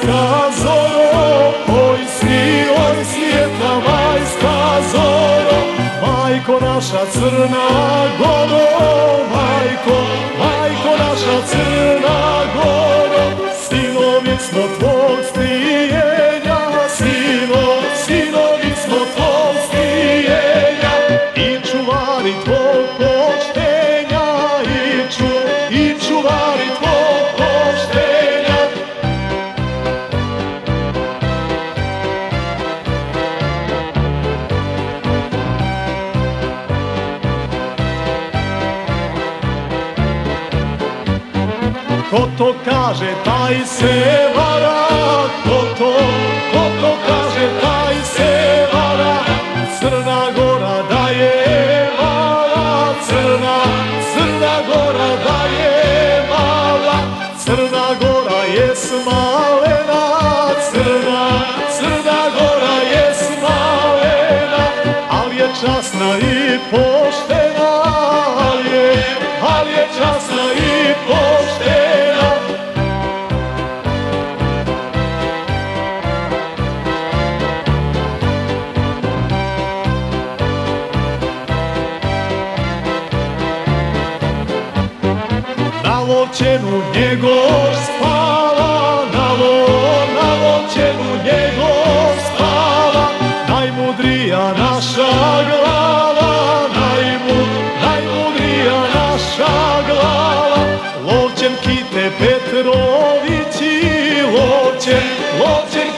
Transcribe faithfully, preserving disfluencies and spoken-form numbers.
majska zoro, oj svi, oj svijetla majska zoro, majko naša Crna Goro, majko, majko naša Crna Goro, sinovi smo tvog strijenja, sino, sinovi smo tvog strijenja, i čuvari tvog poštenja, i ču, i čuvari tvog poštenja. Ko to kaže, taj se vara, ko to, ko to kaže, taj se vara, Crna Gora da je mala, Crna, Crna Gora da je mala, Crna Gora je smalena, Crna, Crna Gora je smalena, al je časna i poštena, al je, al je časna i poštena. Na Lovćenu njegov spava, na lo, na Lovćenu njegov spava, najmudrija naša glava, najmud, najmudrija naša glava, Lovćen Kite Petrovići, Lovćen, Lovćen